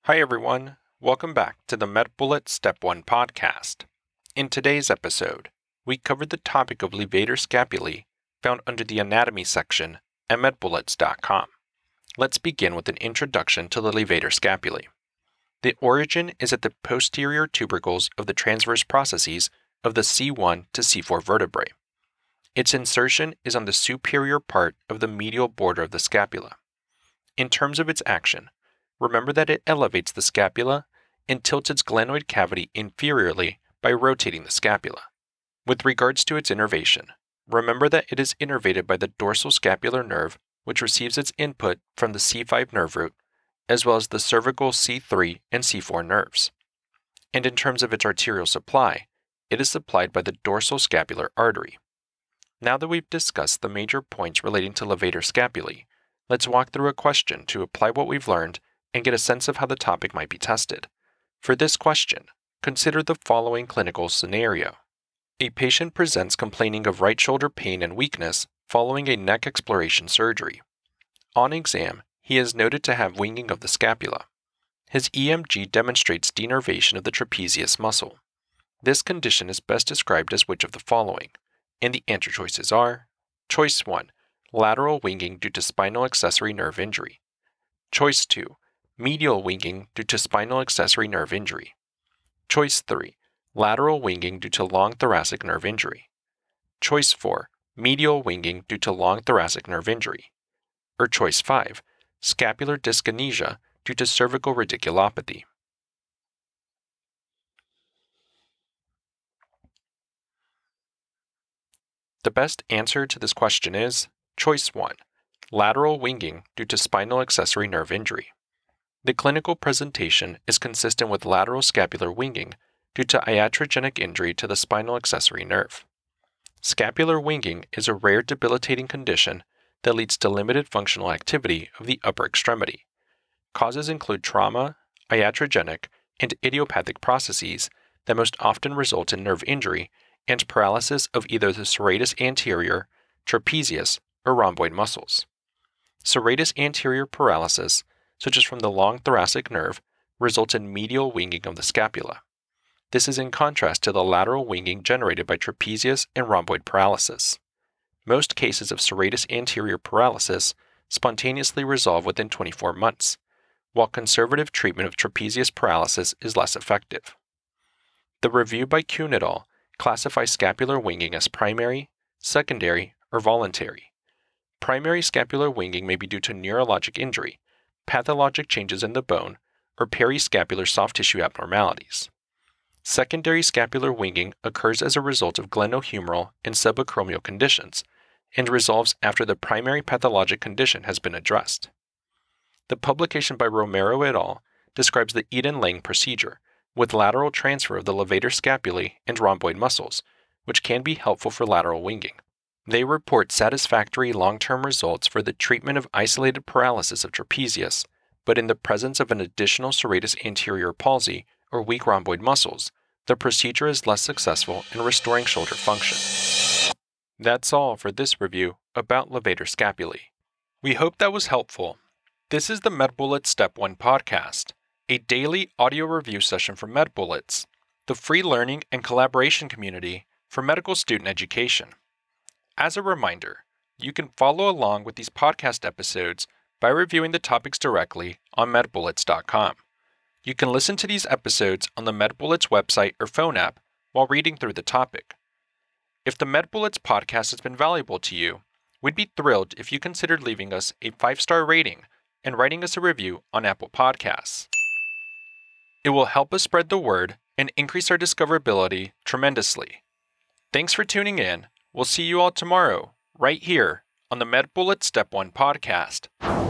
Hi everyone, welcome back to the MedBullets Step 1 podcast. In today's episode, we covered the topic of levator scapulae found under the anatomy section at medbullets.com. Let's begin with an introduction to the levator scapulae. The origin is at the posterior tubercles of the transverse processes of the C1 to C4 vertebrae. Its insertion is on the superior part of the medial border of the scapula. In terms of its action, remember that it elevates the scapula and tilts its glenoid cavity inferiorly by rotating the scapula. With regards to its innervation, remember that it is innervated by the dorsal scapular nerve, which receives its input from the C5 nerve root, as well as the cervical C3 and C4 nerves. And in terms of its arterial supply, it is supplied by the dorsal scapular artery. Now that we've discussed the major points relating to levator scapulae, let's walk through a question to apply what we've learned and get a sense of how the topic might be tested. For this question, consider the following clinical scenario. A patient presents complaining of right shoulder pain and weakness following a neck exploration surgery. On exam, he is noted to have winging of the scapula. His EMG demonstrates denervation of the trapezius muscle. This condition is best described as which of the following? And the answer choices are: Choice 1, lateral winging due to spinal accessory nerve injury. Choice 2, medial winging due to spinal accessory nerve injury. Choice 3, lateral winging due to long thoracic nerve injury. Choice 4, medial winging due to long thoracic nerve injury. Or choice 5, scapular dyskinesia due to cervical radiculopathy. The best answer to this question is choice 1, lateral winging due to spinal accessory nerve injury. The clinical presentation is consistent with lateral scapular winging due to iatrogenic injury to the spinal accessory nerve. Scapular winging is a rare debilitating condition that leads to limited functional activity of the upper extremity. Causes include trauma, iatrogenic, and idiopathic processes that most often result in nerve injury and paralysis of either the serratus anterior, trapezius, or rhomboid muscles. Serratus anterior paralysis, such as from the long thoracic nerve, results in medial winging of the scapula. This is in contrast to the lateral winging generated by trapezius and rhomboid paralysis. Most cases of serratus anterior paralysis spontaneously resolve within 24 months, while conservative treatment of trapezius paralysis is less effective. The review by Kuhn et al. Classifies scapular winging as primary, secondary, or voluntary. Primary scapular winging may be due to neurologic injury, pathologic changes in the bone, or periscapular soft tissue abnormalities. Secondary scapular winging occurs as a result of glenohumeral and subacromial conditions and resolves after the primary pathologic condition has been addressed. The publication by Romero et al. Describes the Eden-Lang procedure with lateral transfer of the levator scapulae and rhomboid muscles, which can be helpful for lateral winging. They report satisfactory long-term results for the treatment of isolated paralysis of trapezius, but in the presence of an additional serratus anterior palsy or weak rhomboid muscles, the procedure is less successful in restoring shoulder function. That's all for this review about levator scapulae. We hope that was helpful. This is the MedBullets Step 1 podcast, a daily audio review session from MedBullets, the free learning and collaboration community for medical student education. As a reminder, you can follow along with these podcast episodes by reviewing the topics directly on medbullets.com. You can listen to these episodes on the MedBullets website or phone app while reading through the topic. If the MedBullets podcast has been valuable to you, we'd be thrilled if you considered leaving us a 5-star rating and writing us a review on Apple Podcasts. It will help us spread the word and increase our discoverability tremendously. Thanks for tuning in. We'll see you all tomorrow, right here on the MedBullets Step 1 podcast.